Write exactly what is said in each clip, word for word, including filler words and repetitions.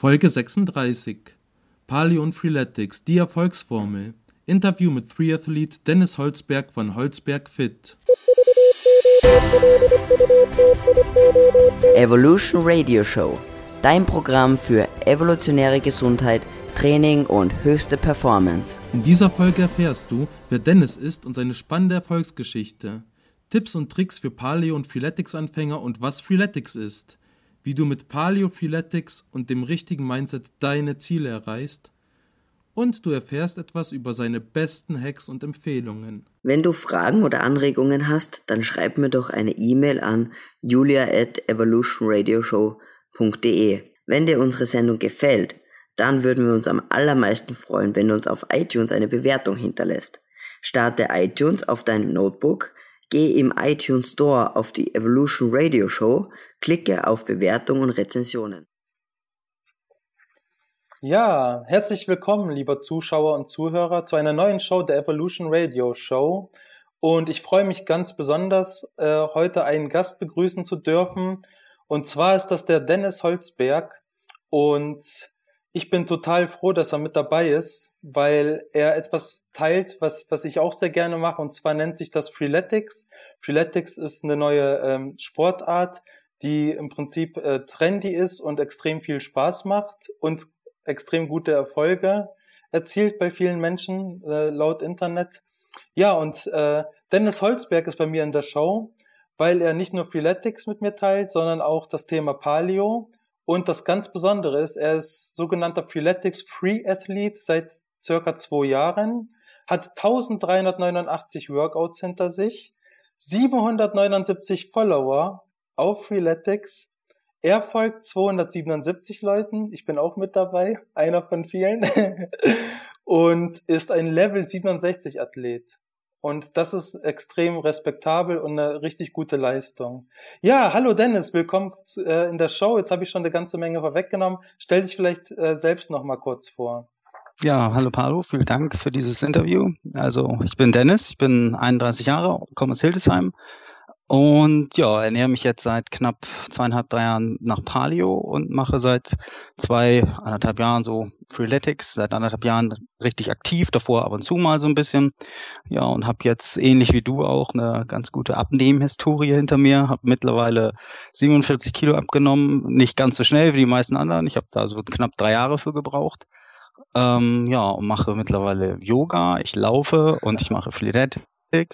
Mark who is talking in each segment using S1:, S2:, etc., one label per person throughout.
S1: Folge sechsunddreißig. Paleo und Freeletics, die Erfolgsformel. Interview mit Triathlete Dennis Holzberg von Holzberg Fit.
S2: Evolution Radio Show. Dein Programm für evolutionäre Gesundheit, Training und höchste Performance.
S1: In dieser Folge erfährst du, wer Dennis ist und seine spannende Erfolgsgeschichte. Tipps und Tricks für Paleo- und Freeletics-Anfänger und was Freeletics ist. Wie du mit Paleo, Freeletics und dem richtigen Mindset deine Ziele erreichst. Und du erfährst etwas über seine besten Hacks und Empfehlungen.
S2: Wenn du Fragen oder Anregungen hast, dann schreib mir doch eine E-Mail an julia at evolutionradioshow punkt de. Wenn dir unsere Sendung gefällt, dann würden wir uns am allermeisten freuen, wenn du uns auf iTunes eine Bewertung hinterlässt. Starte iTunes auf deinem Notebook, geh im iTunes Store auf die Evolution Radio Show, klicke auf Bewertung und Rezensionen.
S3: Ja, herzlich willkommen, lieber Zuschauer und Zuhörer, zu einer neuen Show der Evolution Radio Show. Und ich freue mich ganz besonders, äh, heute einen Gast begrüßen zu dürfen. Und zwar ist das der Dennis Holzberg. Und ich bin total froh, dass er mit dabei ist, weil er etwas teilt, was, was ich auch sehr gerne mache. Und zwar nennt sich das Freeletics. Freeletics ist eine neue ähm, Sportart, die im Prinzip äh, trendy ist und extrem viel Spaß macht und extrem gute Erfolge erzielt bei vielen Menschen, äh, laut Internet. Ja, und äh, Dennis Holzberg ist bei mir in der Show, weil er nicht nur Freeletics mit mir teilt, sondern auch das Thema Paleo. Und das ganz Besondere ist, er ist sogenannter Freeletics Free Athlete seit circa zwei Jahren, hat eintausenddreihundertneunundachtzig Workouts hinter sich, siebenhundertneunundsiebzig Follower auf Freeletics. Er folgt zweihundertsiebenundsiebzig Leuten, ich bin auch mit dabei, einer von vielen, und ist ein Level siebenundsechzig Athlet. Und das ist extrem respektabel und eine richtig gute Leistung. Ja, hallo Dennis, willkommen äh, in der Show. Jetzt habe ich schon eine ganze Menge vorweggenommen. Stell dich vielleicht äh, selbst noch mal kurz vor.
S4: Ja, hallo Paolo, vielen Dank für dieses Interview. Also ich bin Dennis, ich bin einunddreißig Jahre, komme aus Hildesheim. Und ja, ernähre mich jetzt seit knapp zweieinhalb, drei Jahren nach Paleo und mache seit zwei, anderthalb Jahren so Freeletics, seit anderthalb Jahren richtig aktiv, davor ab und zu mal so ein bisschen. Ja, und habe jetzt ähnlich wie du auch eine ganz gute Abnehmhistorie hinter mir, habe mittlerweile siebenundvierzig Kilo abgenommen, nicht ganz so schnell wie die meisten anderen, ich habe da so knapp drei Jahre für gebraucht. Ähm, ja, und mache mittlerweile Yoga, ich laufe und ich mache Freeletics.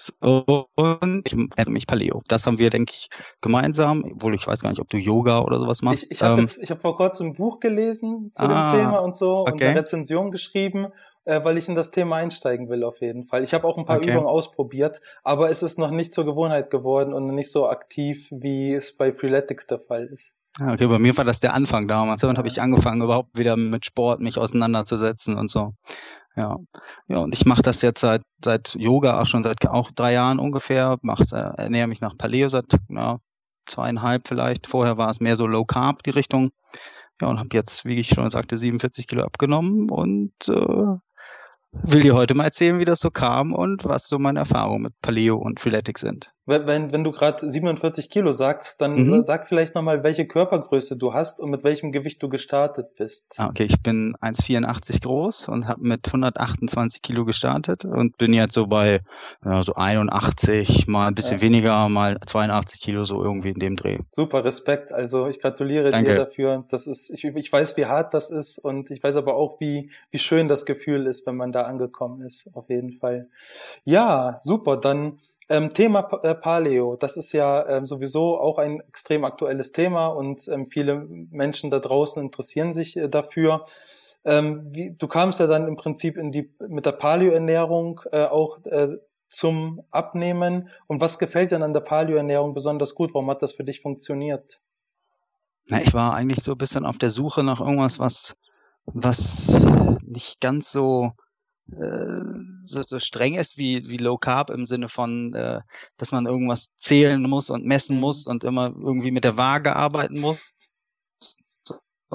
S4: Und ich ernähre mich Paleo. Das haben wir, denke ich, gemeinsam, obwohl ich weiß gar nicht, ob du Yoga oder sowas machst.
S3: Ich, ich habe
S4: ähm,
S3: jetzt, ich habe vor kurzem ein Buch gelesen zu
S4: ah,
S3: dem Thema und so
S4: okay.
S3: und eine Rezension geschrieben, äh, weil ich in das Thema einsteigen will auf jeden Fall. Ich habe auch ein paar
S4: okay.
S3: Übungen ausprobiert, aber es ist noch nicht zur Gewohnheit geworden und nicht so aktiv, wie es bei Freeletics der Fall ist.
S4: Okay, bei mir war das der Anfang damals. Und ja. habe ich angefangen, überhaupt wieder mit Sport mich auseinanderzusetzen und so. Ja, ja, und ich mache das jetzt seit seit Yoga auch schon seit auch drei Jahren ungefähr. Mach, äh, ernähre mich nach Paleo seit ja, zweieinhalb vielleicht. Vorher war es mehr so Low Carb die Richtung. Ja, und habe jetzt, wie ich schon sagte, siebenundvierzig Kilo abgenommen und äh, will dir heute mal erzählen, wie das so kam und was so meine Erfahrungen mit Paleo und Freeletics sind.
S3: Wenn, wenn du gerade siebenundvierzig Kilo sagst, dann
S4: Mhm.
S3: sag vielleicht nochmal, welche Körpergröße du hast und mit welchem Gewicht du gestartet bist.
S4: Ah, okay, ich bin eins Komma vierundachtzig groß und habe mit hundertachtundzwanzig Kilo gestartet und bin jetzt so bei ja, so einundachtzig, mal ein bisschen ja. weniger, mal zweiundachtzig Kilo, so irgendwie in dem Dreh.
S3: Super, Respekt. Also ich gratuliere
S4: Danke.
S3: dir dafür. Das ist, ich, ich weiß, wie hart das ist und ich weiß aber auch, wie, wie schön das Gefühl ist, wenn man da angekommen ist, auf jeden Fall. Ja, super, dann Ähm, Thema pa- äh, Paleo, das ist ja ähm, sowieso auch ein extrem aktuelles Thema und ähm, viele Menschen da draußen interessieren sich äh, dafür. Ähm, wie, du kamst ja dann im Prinzip in die mit der Paleo-Ernährung äh, auch äh, zum Abnehmen. Und was gefällt denn an der Paleo-Ernährung besonders gut? Warum hat das für dich funktioniert?
S4: Na, ich war eigentlich so ein bisschen auf der Suche nach irgendwas, was, was nicht ganz so äh, so, so streng ist wie, wie Low Carb im Sinne von, äh, dass man irgendwas zählen muss und messen muss und immer irgendwie mit der Waage arbeiten muss,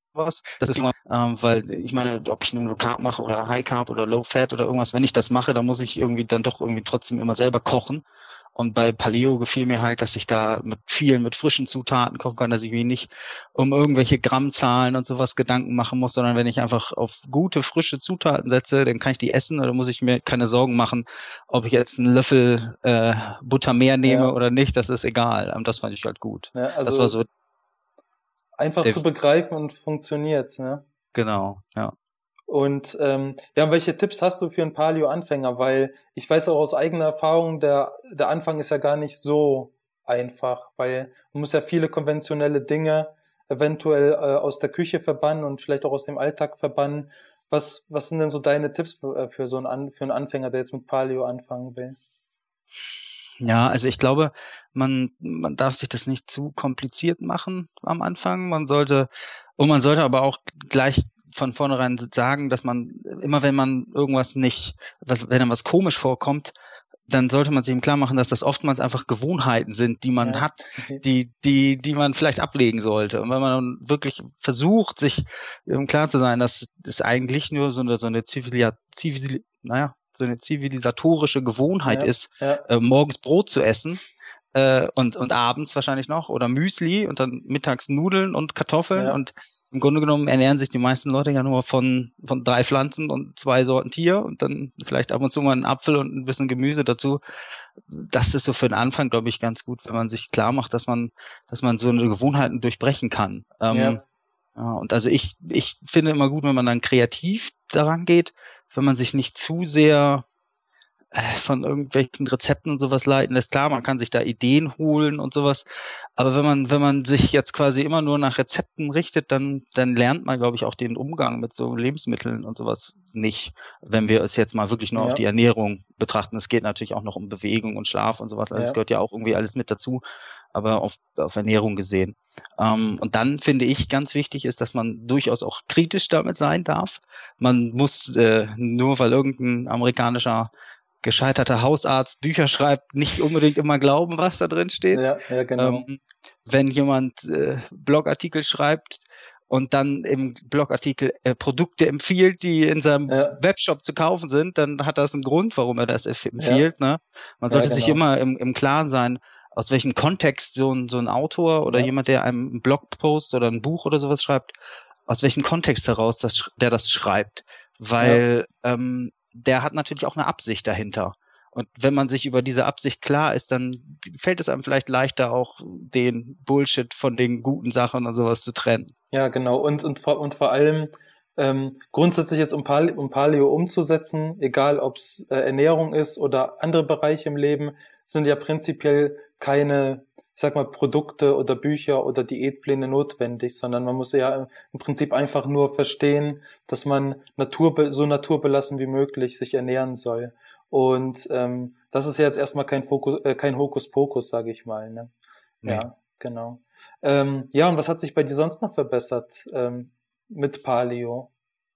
S4: was. Das ist immer, ähm, weil ich meine, ob ich nur Low Carb mache oder High Carb oder Low Fat oder irgendwas, wenn ich das mache, dann muss ich irgendwie dann doch irgendwie trotzdem immer selber kochen. Und bei Paleo gefiel mir halt, dass ich da mit vielen, mit frischen Zutaten kochen kann, dass ich mir nicht um irgendwelche Grammzahlen und sowas Gedanken machen muss, sondern wenn ich einfach auf gute, frische Zutaten setze, dann kann ich die essen oder muss ich mir keine Sorgen machen, ob ich jetzt einen Löffel äh, Butter mehr nehme
S3: Ja.
S4: oder nicht, das ist egal. Und das fand ich halt gut.
S3: Ja, also
S4: das war so
S3: einfach
S4: der,
S3: zu begreifen und funktioniert, ne?
S4: Genau, ja.
S3: Und ähm, ja, und welche Tipps hast du für einen Paleo-Anfänger? Weil ich weiß auch aus eigener Erfahrung, der, der Anfang ist ja gar nicht so einfach, weil man muss ja viele konventionelle Dinge eventuell äh, aus der Küche verbannen und vielleicht auch aus dem Alltag verbannen. Was, was sind denn so deine Tipps für, für so einen, An- für einen Anfänger, der jetzt mit Paleo anfangen will?
S4: Ja, also ich glaube, man, man darf sich das nicht zu kompliziert machen am Anfang. Man sollte, und man sollte aber auch gleich von vornherein sagen, dass man immer, wenn man irgendwas nicht, was, wenn einem was komisch vorkommt, dann sollte man sich ihm klar machen, dass das oftmals einfach Gewohnheiten sind, die man
S3: Ja.
S4: hat, die, die, die man vielleicht ablegen sollte. Und wenn man dann wirklich versucht, sich im Klaren zu sein, dass es eigentlich nur so eine, so eine Zivilia, Zivil, naja, so eine zivilisatorische Gewohnheit
S3: Ja,
S4: ist,
S3: ja.
S4: äh, morgens Brot zu essen, äh, und, und abends wahrscheinlich noch oder Müsli und dann mittags Nudeln und Kartoffeln
S3: Ja.
S4: und im Grunde genommen ernähren sich die meisten Leute ja nur von, von drei Pflanzen und zwei Sorten Tier und dann vielleicht ab und zu mal einen Apfel und ein bisschen Gemüse dazu. Das ist so für den Anfang, glaube ich, ganz gut, wenn man sich klar macht, dass man, dass man so eine Gewohnheiten durchbrechen kann. Ähm,
S3: Ja.
S4: ja, und also ich, ich finde immer gut, wenn man dann kreativ daran geht, wenn man sich nicht zu sehr von irgendwelchen Rezepten und sowas leiten lässt. Klar, man kann sich da Ideen holen und sowas, aber wenn man wenn man sich jetzt quasi immer nur nach Rezepten richtet, dann dann lernt man, glaube ich, auch den Umgang mit so Lebensmitteln und sowas nicht, wenn wir es jetzt mal wirklich nur
S3: Ja.
S4: auf die Ernährung betrachten. Es geht natürlich auch noch um Bewegung und Schlaf und sowas, also es
S3: Ja.
S4: gehört ja auch irgendwie alles mit dazu, aber auf, auf Ernährung gesehen. Ähm, und dann finde ich ganz wichtig ist, dass man durchaus auch kritisch damit sein darf. Man muss äh, nur, weil irgendein amerikanischer gescheiterter Hausarzt Bücher schreibt, nicht unbedingt immer glauben, was da drin steht.
S3: Ja, ja, genau.
S4: Ähm, wenn jemand äh, Blogartikel schreibt und dann im Blogartikel äh, Produkte empfiehlt, die in seinem
S3: Ja.
S4: Webshop zu kaufen sind, dann hat das einen Grund, warum er das empfiehlt. Ne? Man sollte
S3: Ja,
S4: sich
S3: genau.
S4: immer im, im Klaren sein, aus welchem Kontext so ein, so ein Autor oder
S3: Ja.
S4: jemand, der einem einen Blogpost oder ein Buch oder sowas schreibt, aus welchem Kontext heraus das, der das schreibt. Weil ähm, der hat natürlich auch eine Absicht dahinter. Und wenn man sich über diese Absicht klar ist, dann fällt es einem vielleicht leichter, auch den Bullshit von den guten Sachen und sowas zu trennen.
S3: Ja, genau. Und, und, vor- und vor allem ähm, grundsätzlich jetzt um, Pal um Paleo umzusetzen, egal ob es äh, Ernährung ist oder andere Bereiche im Leben, sind ja prinzipiell keine, ich sag mal, Produkte oder Bücher oder Diätpläne notwendig, sondern man muss ja im Prinzip einfach nur verstehen, dass man naturbe so naturbelassen wie möglich sich ernähren soll. Und ähm, das ist ja jetzt erstmal kein Fokus, äh, kein Hokuspokus, sage ich mal. Ne?
S4: Nee.
S3: Ja, genau. Ähm, ja, und was hat sich bei dir sonst noch verbessert ähm, mit Paleo?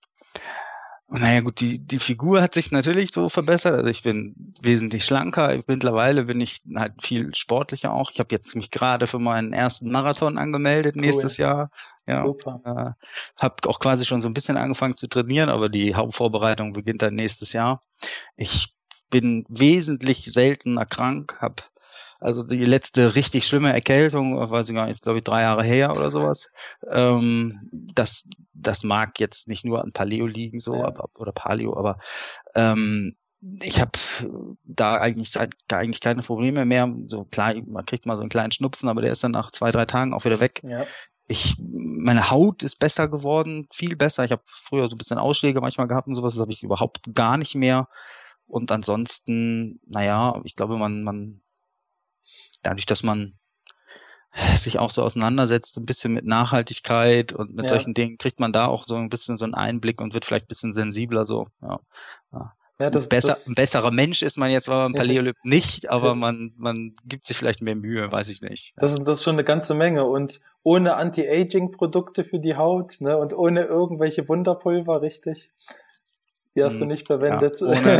S4: Naja gut, die, die Figur hat sich natürlich so verbessert. Also ich bin wesentlich schlanker. Mittlerweile bin ich halt viel sportlicher auch. Ich habe jetzt mich gerade für meinen ersten Marathon angemeldet
S3: Cool.
S4: nächstes Jahr. Ja,
S3: Super.
S4: äh, habe auch quasi schon so ein bisschen angefangen zu trainieren, aber die Hauptvorbereitung beginnt dann nächstes Jahr. Ich bin wesentlich seltener krank, habe also die letzte richtig schlimme Erkältung, weiß ich gar nicht, ist glaube ich drei Jahre her oder sowas. Ähm, das, das mag jetzt nicht nur an Paleo liegen, so,
S3: Ja.
S4: aber, oder Paleo, aber ähm, ich habe da eigentlich seit, da eigentlich keine Probleme mehr. So klar, man kriegt mal so einen kleinen Schnupfen, aber der ist dann nach zwei, drei Tagen auch wieder weg.
S3: Ja.
S4: Ich, meine Haut ist besser geworden, viel besser. Ich habe früher so ein bisschen Ausschläge manchmal gehabt und sowas, das habe ich überhaupt gar nicht mehr. Und ansonsten, naja, ich glaube, man, man, dadurch, dass man sich auch so auseinandersetzt, ein bisschen mit Nachhaltigkeit und mit
S3: Ja.
S4: solchen Dingen, kriegt man da auch so ein bisschen so einen Einblick und wird vielleicht ein bisschen sensibler so. Ja, ja.
S3: Ja, das,
S4: Besser,
S3: das,
S4: ein besserer Mensch ist man jetzt, weil man
S3: Ja.
S4: Paleo lebt, nicht, aber man, man gibt sich vielleicht mehr Mühe, weiß ich nicht.
S3: das, ist, das ist schon eine ganze Menge. Und ohne Anti-Aging-Produkte für die Haut, ne, und ohne irgendwelche Wunderpulver, richtig? Die hast du
S4: Hm,
S3: nicht verwendet.
S4: ja, ohne-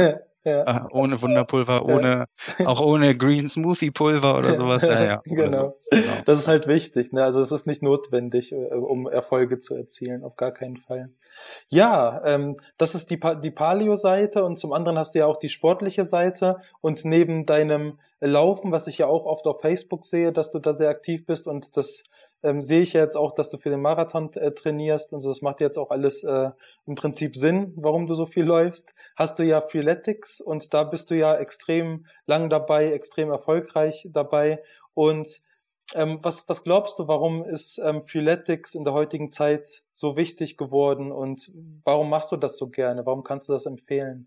S3: Ja.
S4: Äh, ohne Wunderpulver, ohne, ja. auch ohne Green Smoothie Pulver oder sowas. Ja, ja.
S3: Genau.
S4: So. genau.
S3: Das ist halt wichtig, ne? Also es ist nicht notwendig, um Erfolge zu erzielen, auf gar keinen Fall. Ja, ähm, das ist die, pa- die Paleo-Seite und zum anderen hast du ja auch die sportliche Seite und neben deinem Laufen, was ich ja auch oft auf Facebook sehe, dass du da sehr aktiv bist und das ähm, sehe ich ja jetzt auch, dass du für den Marathon äh, trainierst und so, das macht jetzt auch alles äh, im Prinzip Sinn, warum du so viel läufst. Hast du ja Freeletics und da bist du ja extrem lang dabei, extrem erfolgreich dabei und ähm, was, was glaubst du, warum ist ähm, Freeletics in der heutigen Zeit so wichtig geworden und warum machst du das so gerne? Warum kannst du das empfehlen?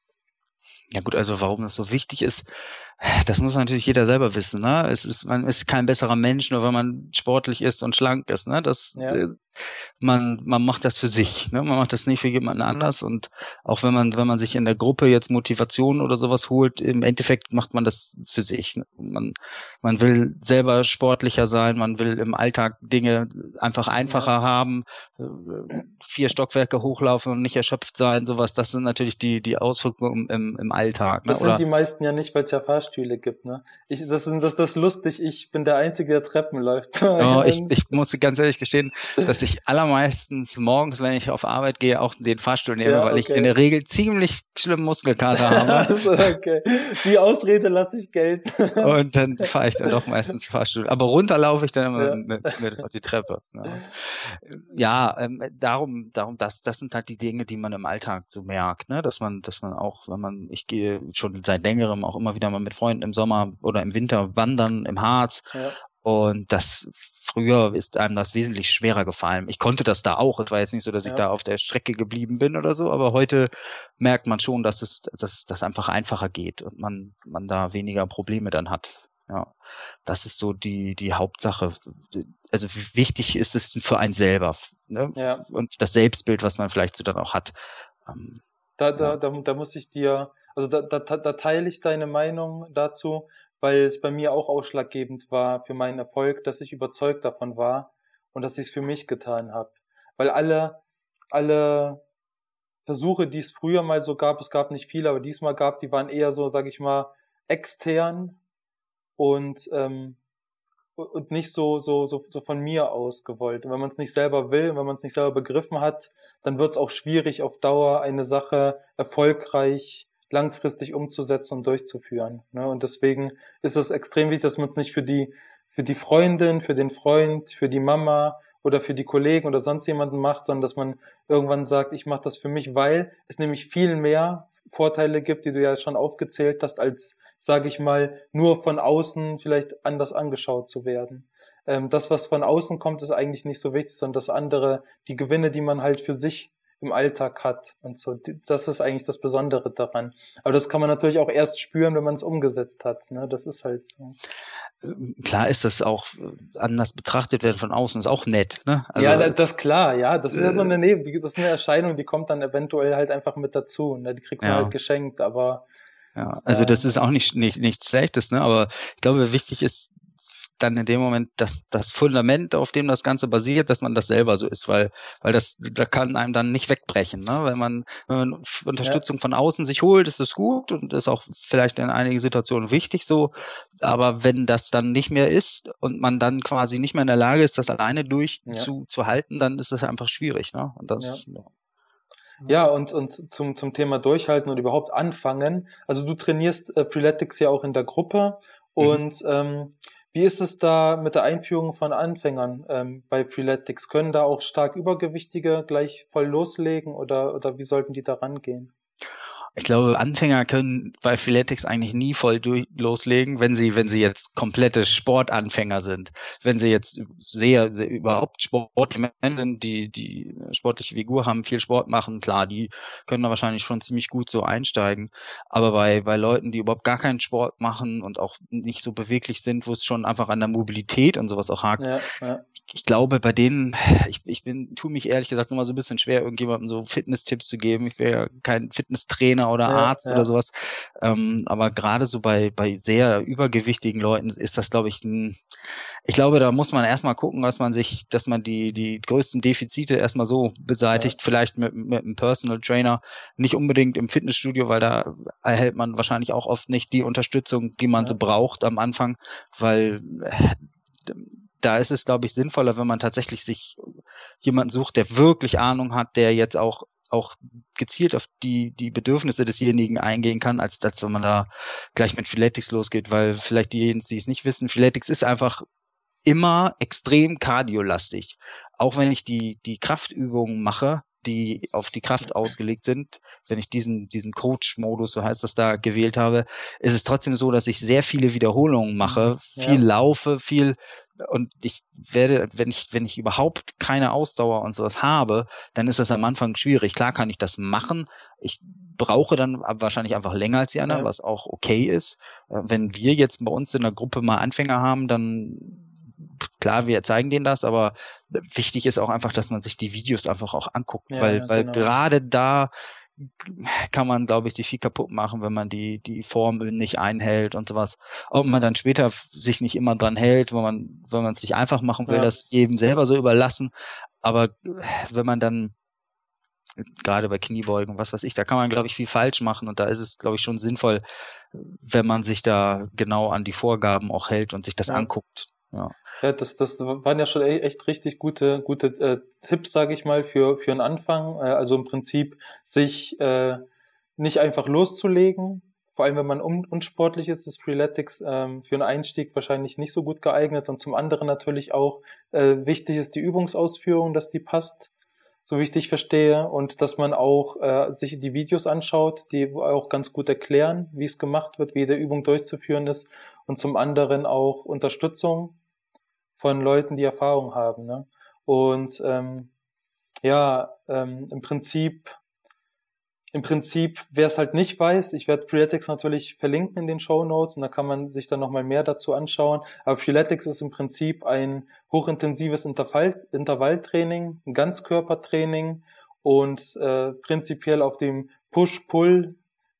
S4: Ja gut, also warum das so wichtig ist, das muss natürlich jeder selber wissen, ne? Es ist, man ist kein besserer Mensch, nur weil man sportlich ist und schlank ist, ne? Das,
S3: Ja.
S4: äh, man, man macht das für sich, ne? Man macht das nicht für jemanden anders und auch wenn man, wenn man sich in der Gruppe jetzt Motivation oder sowas holt, im Endeffekt macht man das für sich. Ne? Man, man will selber sportlicher sein, man will im Alltag Dinge einfach einfacher
S3: Ja.
S4: haben, äh, vier Stockwerke hochlaufen und nicht erschöpft sein, sowas. Das sind natürlich die, die Auswirkungen im, im Alltag. Ne?
S3: Das sind
S4: Oder
S3: die meisten ja nicht, weil es ja Fahrstühle gibt, ne? Ich, das ist, das, das ist lustig, ich bin der Einzige, der Treppen läuft.
S4: Oh, ich, ich muss ganz ehrlich gestehen, dass ich allermeistens morgens, wenn ich auf Arbeit gehe, auch den Fahrstuhl nehme,
S3: Ja,
S4: weil ich
S3: okay.
S4: in der Regel ziemlich schlimmen Muskelkater habe.
S3: Also, okay. Die Ausrede lasse ich gelten.
S4: Und dann fahre ich dann doch meistens Fahrstuhl. Aber runter laufe ich dann immer
S3: Ja.
S4: mit, mit auf die Treppe. Ja, ja ähm, darum, darum, das, das sind halt die Dinge, die man im Alltag so merkt, ne? Dass man, dass man auch, wenn man, ich gehe schon seit längerem auch immer wieder mal mit Freunden im Sommer oder im Winter wandern im Harz.
S3: Ja.
S4: Und das früher ist einem das wesentlich schwerer gefallen. Ich konnte das da auch. Es war jetzt nicht so, dass ich
S3: Ja.
S4: da auf der Strecke geblieben bin oder so, aber heute merkt man schon, dass es, dass das einfach einfacher geht und man, man da weniger Probleme dann hat. Ja, das ist so die, die Hauptsache. Also wichtig ist es für einen selber, ne?
S3: Ja.
S4: Und das Selbstbild, was man vielleicht so dann auch hat. Ähm,
S3: Da, da,
S4: Ja.
S3: da, da muss ich dir, also da, da, da teile ich deine Meinung dazu, weil es bei mir auch ausschlaggebend war für meinen Erfolg, dass ich überzeugt davon war und dass ich es für mich getan habe. Weil alle, alle Versuche, die es früher mal so gab, es gab nicht viele, aber diesmal gab, die waren eher so, sag ich mal, extern und ähm, und nicht so so so so von mir aus gewollt. Und wenn man es nicht selber will, wenn man es nicht selber begriffen hat, dann wird es auch schwierig, auf Dauer eine Sache erfolgreich langfristig umzusetzen und durchzuführen. Ne? Und deswegen ist es extrem wichtig, dass man es nicht für die für die Freundin, für den Freund, für die Mama oder für die Kollegen oder sonst jemanden macht, sondern dass man irgendwann sagt, ich mache das für mich, weil es nämlich viel mehr Vorteile gibt, die du ja schon aufgezählt hast, als, sage ich mal, nur von außen vielleicht anders angeschaut zu werden. Ähm, das, was von außen kommt, ist eigentlich nicht so wichtig, sondern das andere, die Gewinne, die man halt für sich im Alltag hat und so, das ist eigentlich das Besondere daran. Aber das kann man natürlich auch erst spüren, wenn man es umgesetzt hat, ne? Das ist halt so.
S4: Klar ist das auch anders betrachtet werden von außen, ist auch nett, ne? Also,
S3: ja, das klar, ja, das ist ja so eine Neben, das ist eine Erscheinung, die kommt dann eventuell halt einfach mit dazu, ne? Die kriegt man
S4: Ja.
S3: halt geschenkt, aber
S4: ja, also
S3: ja.
S4: das ist auch nicht, nicht nichts Schlechtes, ne? Aber ich glaube, wichtig ist dann in dem Moment das, das Fundament, auf dem das Ganze basiert, dass man das selber so ist, weil, weil das, da kann einem dann nicht wegbrechen, ne? Wenn man, wenn man Unterstützung ja. von außen sich holt, ist es gut und ist auch vielleicht in einigen Situationen wichtig so. Aber wenn das dann nicht mehr ist und man dann quasi nicht mehr in der Lage ist, das alleine durch
S3: Ja.
S4: zu, zu halten, dann ist das einfach schwierig, ne? Und das,
S3: ja. Ja, und, und zum, zum Thema Durchhalten und überhaupt anfangen. Also du trainierst äh, Freeletics ja auch in der Gruppe. Und mhm. ähm, wie ist es da mit der Einführung von Anfängern ähm, bei Freeletics? Können da auch stark Übergewichtige gleich voll loslegen oder, oder wie sollten die da rangehen?
S4: Ich glaube, Anfänger können bei Freeletics eigentlich nie voll durch loslegen, wenn sie, wenn sie jetzt komplette Sportanfänger sind. Wenn sie jetzt sehr, sehr überhaupt sportliche Menschen sind, die, die sportliche Figur haben, viel Sport machen, klar, die können da wahrscheinlich schon ziemlich gut so einsteigen. Aber bei, bei Leuten, die überhaupt gar keinen Sport machen und auch nicht so beweglich sind, wo es schon einfach an der Mobilität und sowas auch hakt.
S3: Ja, ja.
S4: Ich glaube, bei denen, ich, ich bin, tue mich ehrlich gesagt immer so ein bisschen schwer, irgendjemandem so Fitness-Tipps zu geben. Ich wäre ja kein Fitnesstrainer Trainer oder
S3: Ja,
S4: Arzt
S3: ja.
S4: oder sowas. Ähm, aber gerade so bei, bei sehr übergewichtigen Leuten ist das, glaube ich, ein, ich glaube, da muss man erstmal gucken, dass man sich, dass man die, die größten Defizite erstmal so beseitigt,
S3: Ja.
S4: vielleicht mit, mit einem Personal Trainer, nicht unbedingt im Fitnessstudio, weil da erhält man wahrscheinlich auch oft nicht die Unterstützung, die man
S3: Ja.
S4: so braucht am Anfang, weil äh, da ist es, glaube ich, sinnvoller, wenn man tatsächlich sich jemanden sucht, der wirklich Ahnung hat, der jetzt auch auch gezielt auf die die Bedürfnisse desjenigen eingehen kann, als dass wenn man da gleich mit Freeletics losgeht, weil vielleicht diejenigen, die es nicht wissen, Freeletics ist einfach immer extrem kardiolastig. Auch wenn ich die die Kraftübungen mache, die auf die Kraft ausgelegt sind, wenn ich diesen diesen Coach-Modus, so heißt das, da gewählt habe, ist es trotzdem so, dass ich sehr viele Wiederholungen mache, viel
S3: Ja.
S4: laufe, viel und ich werde, wenn ich wenn ich überhaupt keine Ausdauer und sowas habe, dann ist das am Anfang schwierig. Klar kann ich das machen. Ich brauche dann wahrscheinlich einfach länger als die anderen,
S3: Ja.
S4: was auch okay ist. Wenn wir jetzt bei uns in der Gruppe mal Anfänger haben, dann klar, wir zeigen denen das, aber wichtig ist auch einfach, dass man sich die Videos einfach auch anguckt,
S3: Ja,
S4: weil
S3: ja,
S4: weil
S3: genau.
S4: gerade da kann man, glaube ich, sich viel kaputt machen, wenn man die die Formel nicht einhält und sowas. Ob man dann später sich nicht immer dran hält, wenn man wenn man es sich einfach machen will,
S3: Ja.
S4: das jedem selber so überlassen. Aber wenn man dann gerade bei Kniebeugen, was weiß ich, da kann man, glaube ich, viel falsch machen und da ist es, glaube ich, schon sinnvoll, wenn man sich da genau an die Vorgaben auch hält und sich das
S3: Ja.
S4: anguckt. Ja.
S3: Ja, das, das waren ja schon e- echt richtig gute, gute äh, Tipps, sage ich mal, für, für einen Anfang. Äh, also im Prinzip sich äh, nicht einfach loszulegen. Vor allem, wenn man un unsportlich ist, ist Freeletics ähm, für einen Einstieg wahrscheinlich nicht so gut geeignet. Und zum anderen natürlich auch äh, wichtig ist die Übungsausführung, dass die passt, so wie ich dich verstehe. Und dass man auch äh, sich die Videos anschaut, die auch ganz gut erklären, wie es gemacht wird, wie jede Übung durchzuführen ist. Und zum anderen auch Unterstützung von Leuten, die Erfahrung haben. Ne? Und ähm, ja, ähm, im Prinzip, im Prinzip, wer es halt nicht weiß, ich werde Freeletics natürlich verlinken in den Shownotes und da kann man sich dann nochmal mehr dazu anschauen. Aber Freeletics ist im Prinzip ein hochintensives Intervall, Intervalltraining, ein Ganzkörpertraining und äh, prinzipiell auf dem Push-Pull,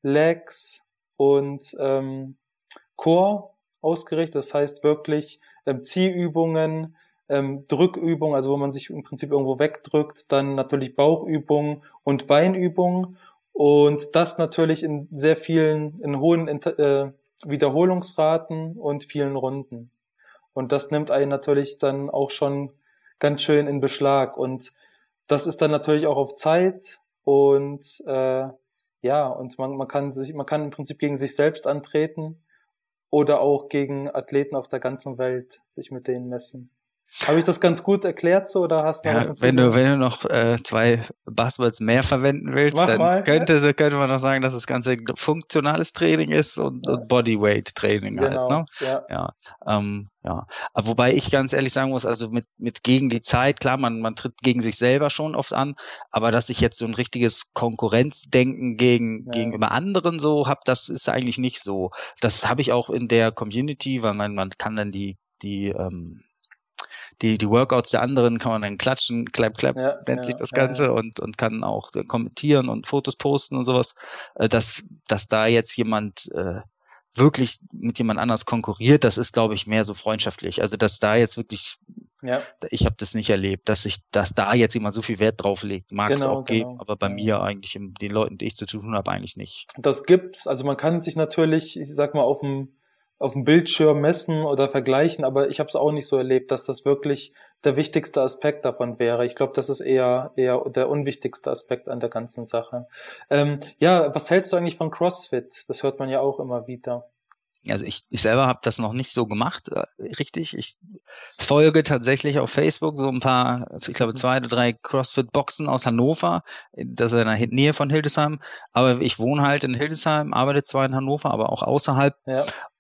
S3: Legs und ähm, Core ausgerichtet. Das heißt wirklich ähm, Ziehübungen, ähm, Drückübungen, also wo man sich im Prinzip irgendwo wegdrückt, dann natürlich Bauchübungen und Beinübungen und das natürlich in sehr vielen, in hohen äh, Wiederholungsraten und vielen Runden. Und das nimmt einen natürlich dann auch schon ganz schön in Beschlag und das ist dann natürlich auch auf Zeit und äh, ja, und man, man kann sich, man kann im Prinzip gegen sich selbst antreten oder auch gegen Athleten auf der ganzen Welt sich mit denen messen. Habe ich das ganz gut erklärt so oder hast du noch was
S4: Ja,
S3: dazu?
S4: wenn du, wenn du noch äh, zwei Buzzwords mehr verwenden willst,
S3: Mach
S4: dann
S3: mal.
S4: könnte, könnte man noch sagen, dass das Ganze funktionales Training ist und,
S3: Ja.
S4: und Bodyweight-Training halt.
S3: Genau,
S4: Ne?
S3: ja.
S4: Ja, ähm, ja. Aber wobei ich ganz ehrlich sagen muss, also mit, mit gegen die Zeit, klar, man, man tritt gegen sich selber schon oft an, aber dass ich jetzt so ein richtiges Konkurrenzdenken gegen,
S3: Ja.
S4: gegenüber anderen so habe, das ist eigentlich nicht so. Das habe ich auch in der Community, weil man, man kann dann die, die, ähm, Die, die Workouts der anderen kann man dann klatschen, clap, clap,
S3: Ja,
S4: nennt
S3: ja,
S4: sich das
S3: ja,
S4: Ganze
S3: ja.
S4: und, und kann auch äh, kommentieren und Fotos posten und sowas, äh, dass, dass da jetzt jemand äh, wirklich mit jemand anders konkurriert, das ist, glaube ich, mehr so freundschaftlich. Also, dass da jetzt wirklich,
S3: Ja,
S4: ich habe das nicht erlebt, dass ich, dass da jetzt jemand so viel Wert drauf legt, mag es
S3: genau,
S4: auch geben,
S3: genau.
S4: aber bei
S3: Ja.
S4: mir eigentlich, im, den Leuten, die ich zu tun habe, eigentlich nicht.
S3: Das gibt's, also man kann sich natürlich, ich sag mal, auf dem auf dem Bildschirm messen oder vergleichen, aber ich habe es auch nicht so erlebt, dass das wirklich der wichtigste Aspekt davon wäre. Ich glaube, das ist eher eher der unwichtigste Aspekt an der ganzen Sache. Ähm, ja, was hältst du eigentlich von CrossFit? Das hört man ja auch immer wieder.
S4: Also ich, ich selber habe das noch nicht so gemacht, äh, richtig. Ich folge tatsächlich auf Facebook so ein paar, also ich glaube zwei oder drei CrossFit-Boxen aus Hannover, das ist in der Nähe von Hildesheim. Aber ich wohne halt in Hildesheim, arbeite zwar in Hannover, aber auch außerhalb.
S3: Ja.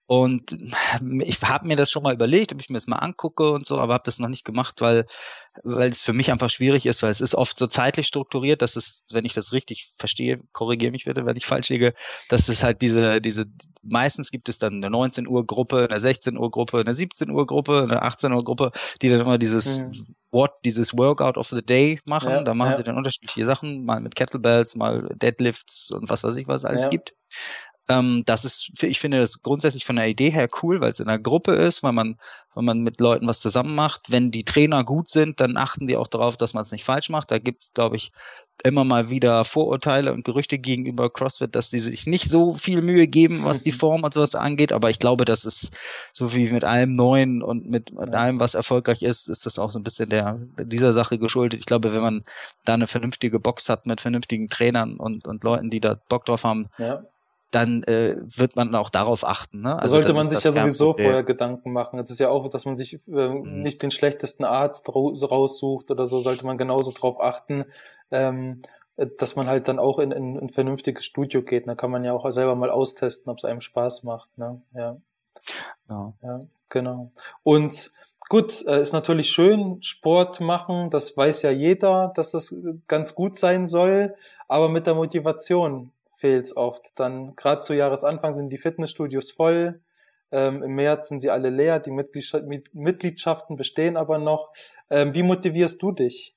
S4: Und ich habe mir das schon mal überlegt, ob ich mir das mal angucke und so, aber habe das noch nicht gemacht, weil weil es für mich einfach schwierig ist, weil es ist oft so zeitlich strukturiert, dass es, wenn ich das richtig verstehe, korrigiere mich bitte, wenn ich falsch liege, dass es halt diese, diese, meistens gibt es dann eine neunzehn Uhr Gruppe, eine sechzehn Uhr Gruppe, eine siebzehn Uhr Gruppe, eine achtzehn Uhr Gruppe, die dann immer dieses
S3: Mhm.
S4: What, dieses Workout of the Day machen.
S3: Ja,
S4: Da machen
S3: ja.
S4: sie dann unterschiedliche Sachen, mal mit Kettlebells, mal Deadlifts und was weiß ich, was es alles
S3: Ja.
S4: gibt. Ähm, das ist, ich finde das grundsätzlich von der Idee her cool, weil es in einer Gruppe ist, weil man, weil man mit Leuten was zusammen macht. Wenn die Trainer gut sind, dann achten die auch darauf, dass man es nicht falsch macht. Da gibt's, glaube ich, immer mal wieder Vorurteile und Gerüchte gegenüber CrossFit, dass die sich nicht so viel Mühe geben, was die Form und sowas angeht. Aber ich glaube, das ist so wie mit allem Neuen und mit, mit
S3: Ja.
S4: allem, was erfolgreich ist, ist das auch so ein bisschen der dieser Sache geschuldet. Ich glaube, wenn man da eine vernünftige Box hat mit vernünftigen Trainern und, und Leuten, die da Bock drauf haben,
S3: Ja.
S4: dann äh, wird man auch darauf achten. Ne?
S3: Da
S4: Also
S3: sollte
S4: dann
S3: man
S4: ist
S3: sich
S4: das
S3: ja
S4: kein
S3: sowieso
S4: Problem.
S3: vorher Gedanken machen. Es ist ja auch, dass man sich äh,
S4: Mhm.
S3: nicht den schlechtesten Arzt raus- raussucht oder so, sollte man genauso drauf achten, ähm, äh, dass man halt dann auch in, in ein vernünftiges Studio geht. Da kann man ja auch selber mal austesten, ob es einem Spaß macht. Ne? Ja,
S4: Ja.
S3: ja, genau. Und gut, äh, ist natürlich schön, Sport machen, das weiß ja jeder, dass das äh, ganz gut sein soll, aber mit der Motivation fehlt es oft. Dann gerade zu Jahresanfang sind die Fitnessstudios voll, ähm, im März sind sie alle leer, die Mitgliedschaft, Mit- Mitgliedschaften bestehen aber noch. Ähm, wie motivierst du dich?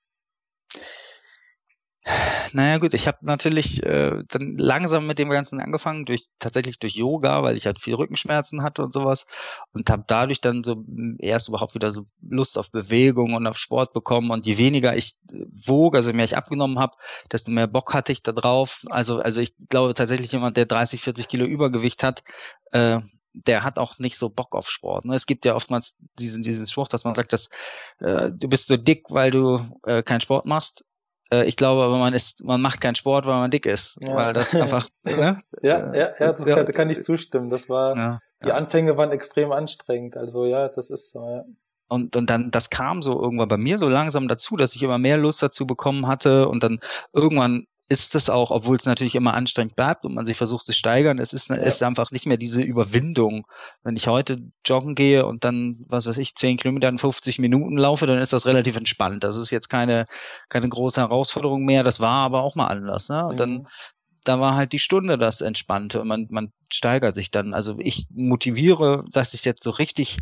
S4: Naja gut, ich habe natürlich äh, dann langsam mit dem Ganzen angefangen, durch tatsächlich durch Yoga, weil ich halt viel Rückenschmerzen hatte und sowas und habe dadurch dann so m, erst überhaupt wieder so Lust auf Bewegung und auf Sport bekommen und je weniger ich äh, wog, also mehr ich abgenommen habe, desto mehr Bock hatte ich da drauf. Also also ich glaube tatsächlich jemand, der dreißig, vierzig Kilo Übergewicht hat, äh, der hat auch nicht so Bock auf Sport. Ne? Es gibt ja oftmals diesen diesen Spruch, dass man sagt, dass äh, du bist so dick, weil du äh, keinen Sport machst. Äh, ich glaube aber, man ist, man macht keinen Sport, weil man dick ist,
S3: Ja,
S4: weil das einfach, ne?
S3: ja, ja, ja, das
S4: Ja,
S3: kann, kann ich zustimmen. Das war,
S4: ja,
S3: die
S4: ja.
S3: Anfänge waren extrem anstrengend. Also ja, das ist so, ja.
S4: Und, und dann, das kam so irgendwann bei mir so langsam dazu, dass ich immer mehr Lust dazu bekommen hatte und dann irgendwann ist es auch, obwohl es natürlich immer anstrengend bleibt und man sich versucht zu steigern, es ist,
S3: Ja.
S4: ist einfach nicht mehr diese Überwindung. Wenn ich heute joggen gehe und dann, was weiß ich, zehn Kilometer in fünfzig Minuten laufe, dann ist das relativ entspannt. Das ist jetzt keine, keine große Herausforderung mehr. Das war aber auch mal anders, ne? Und dann,
S3: Mhm.
S4: da war halt die Stunde das Entspannte und man, man steigert sich dann. Also ich motiviere, dass ich jetzt so richtig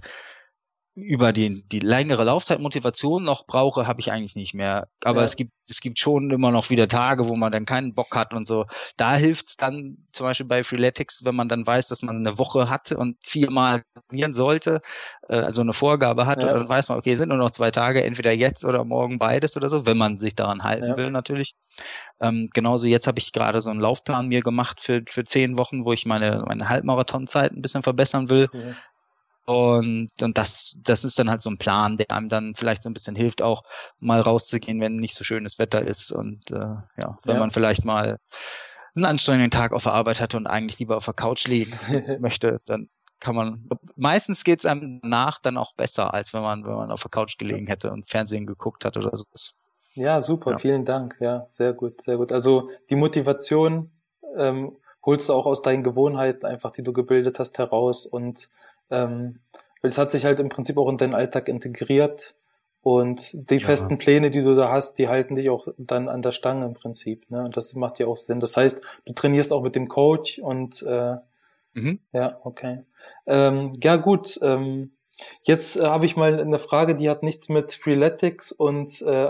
S4: über die, die längere Laufzeitmotivation noch brauche, habe ich eigentlich nicht mehr. Aber
S3: Ja.
S4: es gibt, es gibt schon immer noch wieder Tage, wo man dann keinen Bock hat und so. Da hilft's dann zum Beispiel bei Freeletics, wenn man dann weiß, dass man eine Woche hatte und viermal trainieren sollte, äh, also eine Vorgabe hat,
S3: Ja.
S4: und dann weiß man, okay, sind nur noch zwei Tage, entweder jetzt oder morgen beides oder so, wenn man sich daran halten
S3: Ja.
S4: will natürlich. Ähm, genauso jetzt habe ich gerade so einen Laufplan mir gemacht für, für zehn Wochen, wo ich meine, meine Halbmarathonzeit ein bisschen verbessern will.
S3: Cool.
S4: Und, und das, das ist dann halt so ein Plan, der einem dann vielleicht so ein bisschen hilft, auch mal rauszugehen, wenn nicht so schönes Wetter ist. Und äh, ja, wenn
S3: Ja.
S4: man vielleicht mal einen anstrengenden Tag auf der Arbeit hatte und eigentlich lieber auf der Couch liegen möchte, dann kann man, meistens geht's einem nach dann auch besser, als wenn man, wenn man auf der Couch gelegen hätte und Fernsehen geguckt hat oder so.
S3: Ja, super,
S4: Ja.
S3: vielen Dank. Ja, sehr gut, sehr gut. Also die Motivation ähm, holst du auch aus deinen Gewohnheiten einfach, die du gebildet hast, heraus und ähm, weil es hat sich halt im Prinzip auch in deinen Alltag integriert und die
S4: Ja.
S3: festen Pläne, die du da hast, die halten dich auch dann an der Stange im Prinzip, ne? Und das macht ja auch Sinn. Das heißt, du trainierst auch mit dem Coach und äh,
S4: Mhm.
S3: ja, okay. Ähm, ja, gut. Ähm, jetzt äh, habe ich mal eine Frage, die hat nichts mit Freeletics und äh,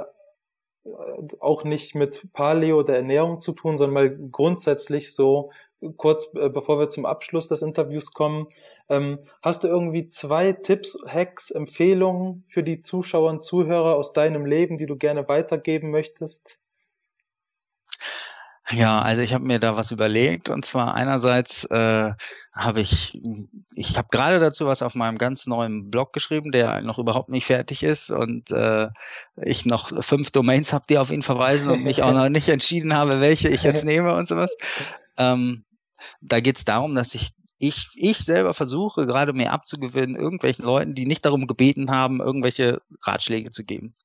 S3: auch nicht mit Paleo oder Ernährung zu tun, sondern mal grundsätzlich so kurz, äh, bevor wir zum Abschluss des Interviews kommen. Ähm, hast du irgendwie zwei Tipps, Hacks, Empfehlungen für die Zuschauer und Zuhörer aus deinem Leben, die du gerne weitergeben möchtest?
S4: Ja, also ich habe mir da was überlegt und zwar einerseits äh, habe ich, ich habe gerade dazu was auf meinem ganz neuen Blog geschrieben, der noch überhaupt nicht fertig ist und äh, ich noch fünf Domains habe, die auf ihn verweisen und mich auch noch nicht entschieden habe, welche ich jetzt nehme und sowas. Ähm, da geht es darum, dass ich ich ich selber versuche, gerade mehr abzugewinnen, irgendwelchen Leuten, die nicht darum gebeten haben, irgendwelche Ratschläge zu geben.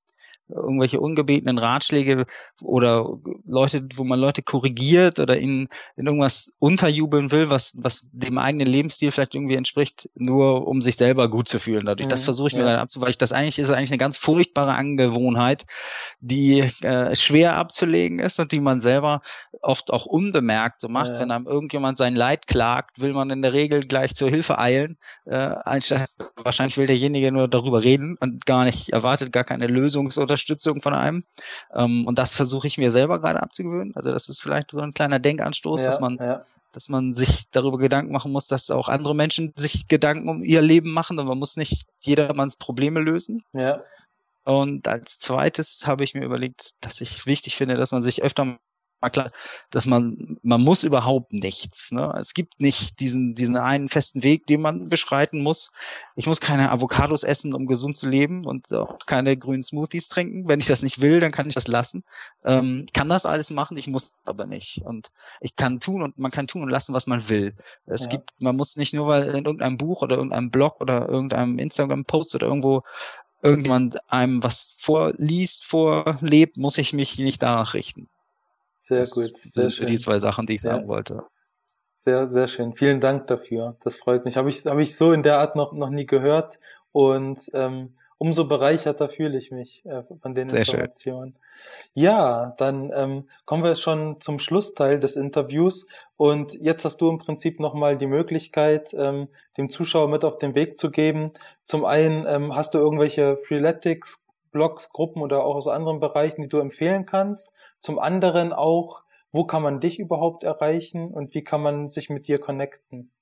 S4: irgendwelche ungebetenen Ratschläge oder Leute, wo man Leute korrigiert oder ihnen in irgendwas unterjubeln will, was, was dem eigenen Lebensstil vielleicht irgendwie entspricht, nur um sich selber gut zu fühlen dadurch. Mhm, das versuche ich ja. mir gerade abzuweichen, weil ich das eigentlich ist eigentlich eine ganz furchtbare Angewohnheit, die äh, schwer abzulegen ist und die man selber oft auch unbemerkt so macht. Ja. Wenn einem irgendjemand sein Leid klagt, will man in der Regel gleich zur Hilfe eilen. Äh, einstein, wahrscheinlich will derjenige nur darüber reden und gar nicht erwartet gar keine Lösungsunterstützung von einem. Ähm, und das versuche ich mir selber gerade abzugewöhnen. Also das ist vielleicht so ein kleiner Denkanstoß, ja, dass man ja. dass man sich darüber Gedanken machen muss, dass auch andere Menschen sich Gedanken um ihr Leben machen und man muss nicht jedermanns Probleme lösen. Ja. Und als zweites habe ich mir überlegt, dass ich wichtig finde, dass man sich öfter mal klar, dass man, man muss überhaupt nichts, ne? Es gibt nicht diesen, diesen einen festen Weg, den man beschreiten muss. Ich muss keine Avocados essen, um gesund zu leben und auch keine grünen Smoothies trinken. Wenn ich das nicht will, dann kann ich das lassen. Ähm, kann das alles machen, ich muss aber nicht. Und ich kann tun und man kann tun und lassen, was man will. Es ja. gibt, man muss nicht nur, weil in irgendeinem Buch oder irgendeinem Blog oder irgendeinem Instagram-Post oder irgendwo irgendjemand einem was vorliest, vorlebt, muss ich mich nicht danach richten.
S3: Sehr
S4: das
S3: gut, sehr
S4: sind
S3: schön.
S4: Die zwei Sachen, die ich
S3: ja.
S4: sagen wollte.
S3: Sehr, sehr schön. Vielen Dank dafür. Das freut mich. Habe ich, habe ich so in der Art noch, noch nie gehört. Und ähm, umso bereicherter fühle ich mich äh, von den sehr Informationen. Schön. Ja, dann ähm, kommen wir schon zum Schlussteil des Interviews. Und jetzt hast du im Prinzip nochmal die Möglichkeit, ähm, dem Zuschauer mit auf den Weg zu geben. Zum einen ähm, hast du irgendwelche Freeletics, Blogs, Gruppen oder auch aus anderen Bereichen, die du empfehlen kannst. Zum anderen auch, wo kann man dich überhaupt erreichen und wie kann man sich mit dir connecten?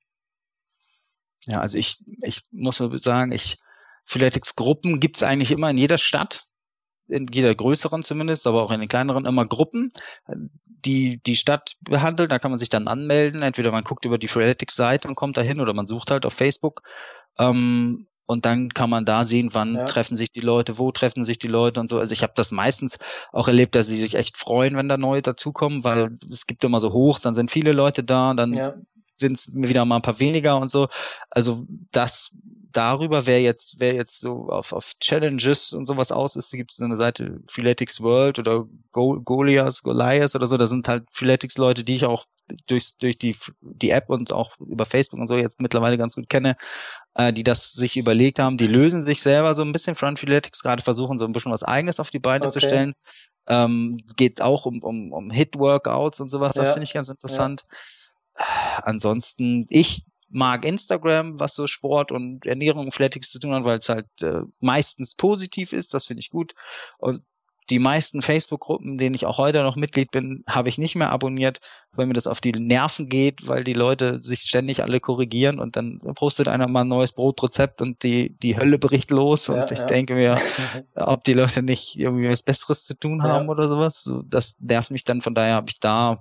S4: Ja, also ich, ich muss sagen, ich, Freeletics-Gruppen gibt es eigentlich immer in jeder Stadt, in jeder größeren zumindest, aber auch in den kleineren immer Gruppen, die die Stadt behandelt. Da kann man sich dann anmelden. Entweder man guckt über die Freeletics-Seite und kommt dahin oder man sucht halt auf Facebook. Ähm, Und dann kann man da sehen, wann ja. treffen sich die Leute, wo treffen sich die Leute und so. Also ich habe das meistens auch erlebt, dass sie sich echt freuen, wenn da neue dazukommen, weil es gibt immer so Hochs, dann sind viele Leute da, dann ja. sind es wieder mal ein paar weniger und so. Also das darüber, wer jetzt, wer jetzt so auf, auf Challenges und sowas aus ist, gibt es so eine Seite Freeletics World oder Go, Goliath, Goliath oder so. Da sind halt Freeletics-Leute, die ich auch durch, durch die, die App und auch über Facebook und so jetzt mittlerweile ganz gut kenne, äh, die das sich überlegt haben. Die lösen sich selber so ein bisschen von Freeletics, gerade versuchen so ein bisschen was Eigenes auf die Beine okay. zu stellen. Ähm, geht auch um, um, um Hit-Workouts und sowas. Das ja. finde ich ganz interessant. Ja. Ansonsten, ich mag Instagram, was so Sport und Ernährung und Freeletics zu tun hat, weil es halt äh, meistens positiv ist. Das finde ich gut. Und die meisten Facebook-Gruppen, denen ich auch heute noch Mitglied bin, habe ich nicht mehr abonniert, weil mir das auf die Nerven geht, weil die Leute sich ständig alle korrigieren und dann postet einer mal ein neues Brotrezept und die die Hölle bricht los und ja, ich ja. denke mir, ob die Leute nicht irgendwie was Besseres zu tun haben ja. oder sowas. So, das nervt mich dann, von daher habe ich da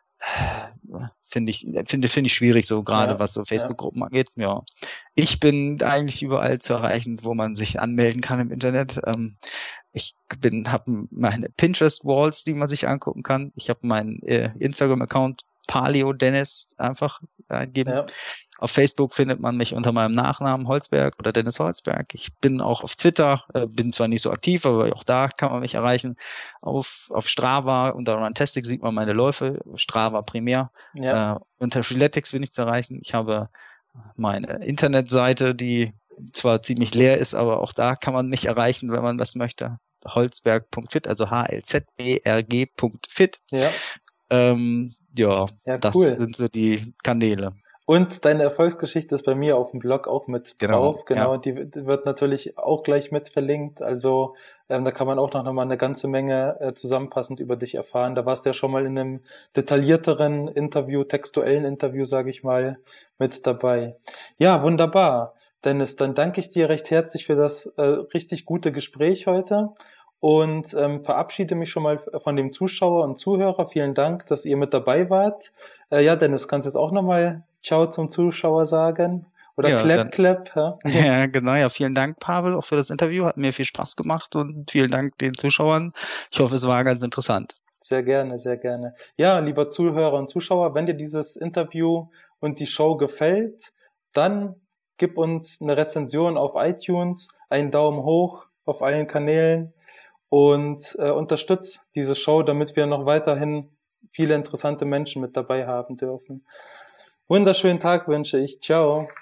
S4: finde ich finde finde ich schwierig, so gerade ja, was so Facebook-Gruppen ja. angeht. Ja, ich bin eigentlich überall zu erreichen, wo man sich anmelden kann im Internet. Ähm, ich bin habe meine Pinterest-Walls, die man sich angucken kann. Ich habe meinen äh, Instagram-Account Paleo Dennis einfach eingeben. Ja. Auf Facebook findet man mich unter meinem Nachnamen Holzberg oder Dennis Holzberg. Ich bin auch auf Twitter, äh, bin zwar nicht so aktiv, aber auch da kann man mich erreichen. Auf, auf Strava, unter Runtastic sieht man meine Läufe, Strava primär. Ja. Äh, unter Freeletics bin ich zu erreichen. Ich habe meine Internetseite, die zwar ziemlich leer ist, aber auch da kann man mich erreichen, wenn man was möchte. holzberg punkt fit, also H L Z B R G punkt fit. Ja, ähm, ja, ja das cool. sind so die Kanäle.
S3: Und deine Erfolgsgeschichte ist bei mir auf dem Blog auch mit genau, drauf. Genau, ja. die wird natürlich auch gleich mit verlinkt. Also ähm, da kann man auch noch mal eine ganze Menge äh, zusammenfassend über dich erfahren. Da warst du ja schon mal in einem detaillierteren Interview, textuellen Interview, sage ich mal, mit dabei. Ja, wunderbar. Dennis, dann danke ich dir recht herzlich für das äh, richtig gute Gespräch heute und ähm, verabschiede mich schon mal von dem Zuschauer und Zuhörer. Vielen Dank, dass ihr mit dabei wart. Äh, ja, Dennis, kannst du jetzt auch nochmal Ciao zum Zuschauer sagen? Oder ja, Clap, Clap. Ja?
S4: ja, genau. Ja, vielen Dank, Pavel, auch für das Interview. Hat mir viel Spaß gemacht und vielen Dank den Zuschauern. Ich hoffe, es war ganz interessant.
S3: Sehr gerne, sehr gerne. Ja, lieber Zuhörer und Zuschauer, wenn dir dieses Interview und die Show gefällt, dann gib uns eine Rezension auf iTunes, einen Daumen hoch auf allen Kanälen und äh, unterstützt diese Show, damit wir noch weiterhin viele interessante Menschen mit dabei haben dürfen. Wunderschönen Tag wünsche ich. Ciao.